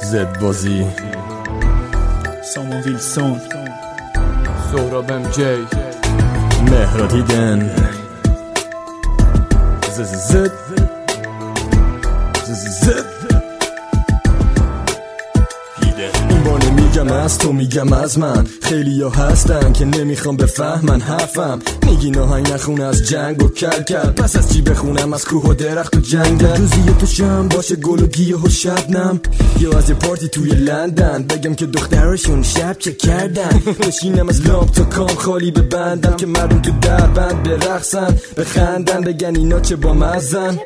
زد بازی سامان ویلسون سهراب ام جی مهرا دیدن زد این بار نمیگم از تو میگم از من. خیلی ها هستن که نمیخوام بفهمن حرفم. میگی ناهنگ نخونه از جنگ و کل کل، پس از چی بخونم از کوه و درخت و جنگل. روزی تو شم باشه گل و گیاه و شبنم، یا از یه پارتی توی لندن بگم که دخترشون شب چه کردن. بشینم از لامپ تا کام خالی ببندم که مردم تو در بند برقصن بخندن بگن اینا چه با مزن.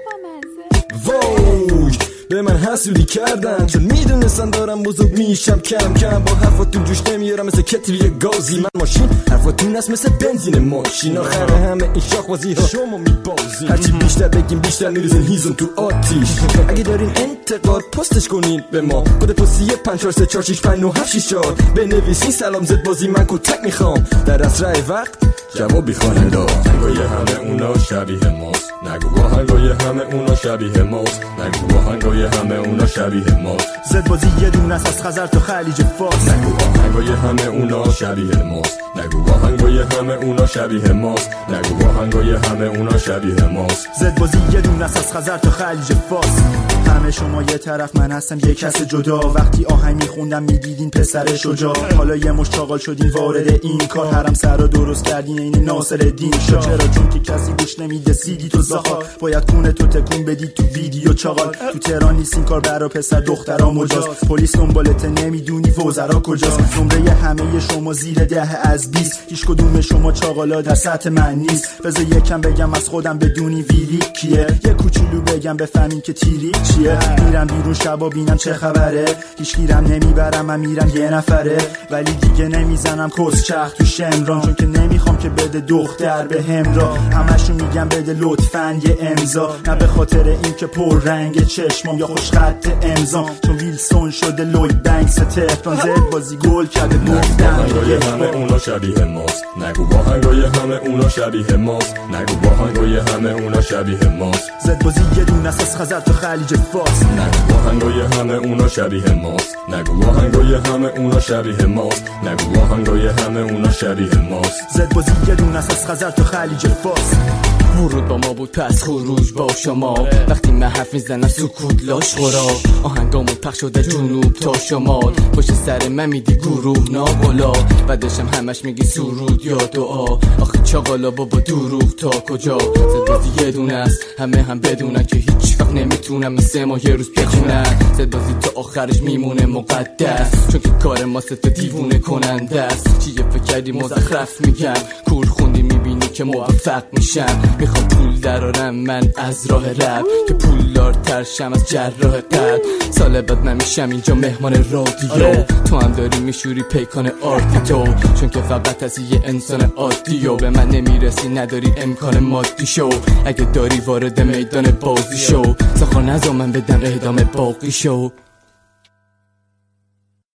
وای به من حسودی کردن چون میدونستن دارم بزرگ میشم کم کم. با حرفاتون جوش نمیارم مثل کتری گازی. من ماشین حرفاتون هست مثل بنزین ماشین. آخر همه این شاخبازی ها شما میبازین. هرچی بیشتر بگیم بیشتر میریزین هیزم تو آتیش. اگه دارین انتقاد پستش کنین به ما، کد پستی 543465974 بنویسین سلام زد بازی من کتک میخوام. در اسرع وقت جوابی خواننده. آهنگای همه اونا شبیه ماست، نگو آهنگای همه اونا شبیه ماست، نگو آهنگای همه اونا شبیه ماست. زد بازی یه دونه از خزر تا خلیج فارس. نگو آهنگای همه اونا شبیه ماست، نگو آهنگای همه اونا شبیه ماست، نگو آهنگای همه اونا شبیه ماست. زد بازی یه دونه از خزر تا خلیج فارس. همه شما یه طرف من هستم یه کس جدا. وقتی آهنگ میخوندم میدیدین پسر شجاع، حالا یه مش چاقال شدین وارد این کار. حرم سر رو درست کردین این ناصرالدین شاه. چرا؟ چون که کسی گوش نمیده سیدی تو زاخا. باید کونه تو تکون بدی تو ویدیو چاقال. تو تهران نیست این کار برا پسر دخترا مجاز. پلیس دنبالت نمیدونی وزرا کجاست. نمره همه شما زیر 10 از 20، هیچ کدوم شما چاقالا در سطح من نیست. بذار یکم بگم از خودم بدونی ویلی کیه، یه کوچولو بگم بفهمین که تیری چیه. میرم بیرون شبا بینم چه خبره، هیچ گیرم نمیبرم من میرم یه نفره. ولی دیگه نمیزنم کس چخ تو شمران، چون که نمیخوام که بده دختر به همراه. همشون میگم بده لطفاً یه امضا، نه به خاطر این که پر رنگ چشمام یا خوش خط امضا، چون ویلسون شده لوید بنکس تهران. زد بازی گل کرده گفتم آهنگای همه اونا شبیه ماست، نگو آهنگای همه اونا شبیه ماست، نگو آهنگای همه اونا شبیه ماست. زد بازی یه دونه از خزر تا خلیج فارس. نگو آهنگای همه اونا شبیه ماست، نگو آهنگای همه اونا شبیه ماست، نگو آهنگای همه اونا شبیه ماست. زد بازی یه دونه از خزر تا خلیج فارس. ورود با ما بود پس خروج با شما. وقتی من حرف میزنم سکوت لاش خورا. آهنگامون پخش شده جنوب تا شمال. پشت سر من میدی گروه ناقلا، بعدشم همش میگی سرود یا دعا. آخه چاقالا بابا دروغ تا کجا؟ زد بازی یه دونه است همه هم بدونن که هیچ وقت نمیتونم مثل ما یه روز بخونن. زد بازی تا آخرش میمونه مقدس، چون که کار ما ست دیوونه کننده است. چیه فکر کردی مزخرف میگم، کور خوندی میبینی که موفق میشم. میخوام پول درارم من از راه رب، که پولدار ترشم از جراح قلب. سال بعد من میشم اینجا مهمان رادیو. تو هم داری میشوری پیکان آرتی تو، چون که فقط از یه انسان عادی و به من نمیرسی نداری امکان مادی شو. اگه داری وارد میدان بازی شو، ساخر نزا من بدم اعدام باقی شو.